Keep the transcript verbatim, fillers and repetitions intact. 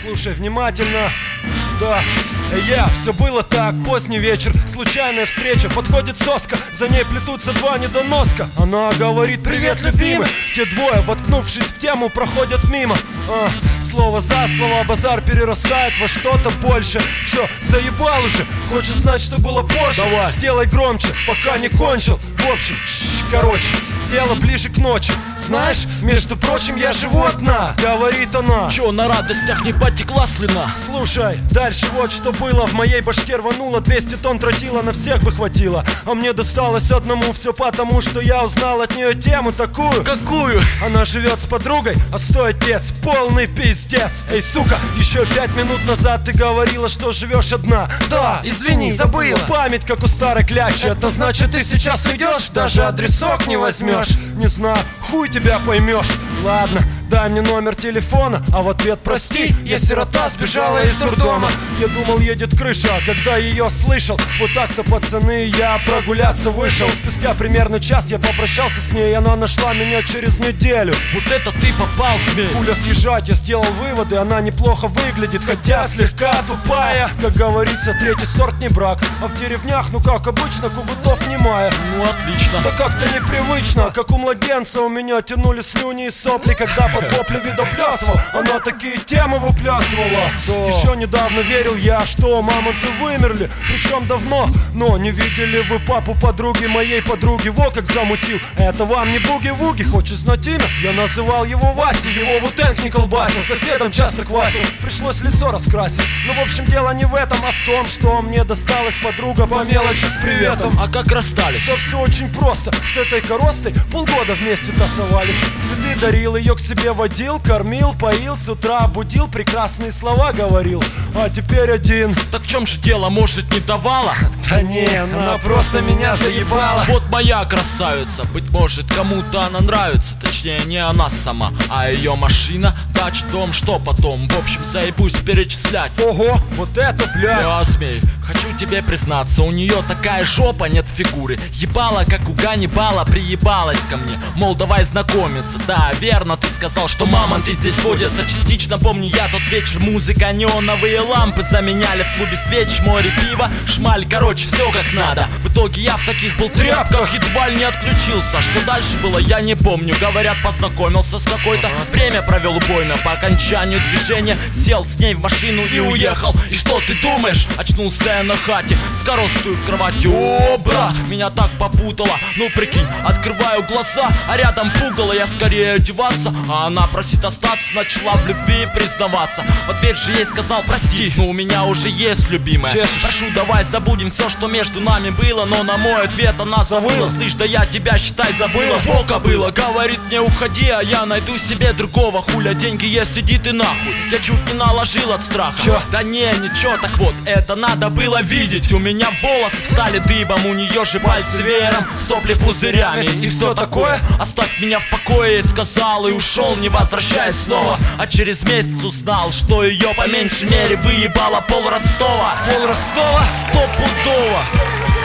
Слушай внимательно. Да, я, все было так, поздний вечер, случайная встреча. Подходит соска, за ней плетутся два недоноска. Она говорит: привет, любимый. Те двое, воткнувшись в тему, проходят мимо. а, Слово за слово, базар перерастает во что-то больше. Чё, заебал уже? Хочешь знать, что было позже? Давай, сделай громче, пока не кончил. В общем, ш-ш, короче, дело ближе к ночи. Знаешь, между прочим, я живу одна, говорит она. Чё, на радостях не потекла слюна? Слушай, дальше вот что было. В моей башке рвануло, двести тонн тротила на всех бы хватило. А мне досталось одному все потому, что я узнал от нее тему такую. Какую? Она живет с подругой, а стой, отец, полный пиздец. Эй, сука, еще пять минут назад ты говорила, что живешь одна. Да, извини, забыла. Память как у старой клячи. Это значит, ты сейчас уйдешь, даже адресок не возьмешь. Не знаю, хуй тебя поймешь. Ладно, дай мне номер телефона, а в ответ: прости, я сирота, сбежала из дурдома. Я думал, едет крыша, а когда ее слышал, вот так-то, пацаны, я прогуляться вышел. Спустя примерно час я попрощался с ней, она нашла меня через неделю. Вот это ты попал, змей. Пуля съезжать, я сделал выводы, она неплохо выглядит, хотя слегка тупая. Как говорится, третий сорт не брак, а в деревнях, ну как обычно, кугутов немая. Ну отлично. Да как-то непривычно, как у младенца у меня тянули слюни и сопли, когда под вопли видоплясывал. Она такие темы выплясывала. Еще недавно верил я, что мамонты вымерли, причем давно. Но не видели вы папу подруги моей подруги? Во как замутил. Это вам не буги-вуги, хочешь знать имя? Я называл его Васей, его вутенг не колбасил, соседом часто квасил, пришлось лицо раскрасить. Ну в общем дело не в этом, а в том, что мне досталась подруга по мелочи с приветом. А как расстались? Да все очень просто, с этой коростой полгода вместе тасовались. Цветы дарил, ее к себе водил, кормил, поил, с утра будил, прекрасные слова говорил. А теперь один. Так в чем же дело, может не давала? Да не, она просто меня заебала. Вот моя красавица, быть может кому-то она нравится. Точнее не она сама, а ее машина, дача, дом, что потом. В общем заебусь перечислять. Ого, вот это, блядь. Я смею, хочу тебе признаться, у нее такая жопа, нет фигуры. Ебала, как у Ганнибала, приебалась ко мне, мол, давай знакомиться. Да, верно, ты сказал, что мамонты здесь водятся. Частично помню я тот вечер, музыка, неоновые лампы заменяли в клубе свеч, море пива, шмаль, короче, все как надо. В итоге я в таких был тряпках, едва ли не отключился. Что дальше было, я не помню. Говорят, познакомился с какой-то, время провел убойно. По окончанию движения сел с ней в машину и уехал. И что ты думаешь? Очнулся я на хате, скоростую в кровати. О, брат, меня так попутало. Ну прикинь, открываю глаза, а рядом пугало. Я скорее одеваться, а она просит остаться, начала в любви признаваться. В ответ же ей сказал: прости, но у меня уже есть любимая. Чешешь. Прошу, давай забудем все, что между нами было. Но на мой ответ она забыла. Слышь, да я тебя, считай, забыла. Фока было, говорит мне: уходи, а я найду себе другого. Хуля, деньги есть, иди ты нахуй. Я чуть не наложил от страха. Чё? Да не, ничего, так вот, это надо было видеть. У меня волосы встали дыбом, у нее же пальцы веером, сопли пузырями и все такое. Оставь меня в покое, сказал и ушел, не возвращаясь снова. А через месяц узнал, что ее по меньшей мере выебало пол Ростова. Пол Ростова? Стопудово.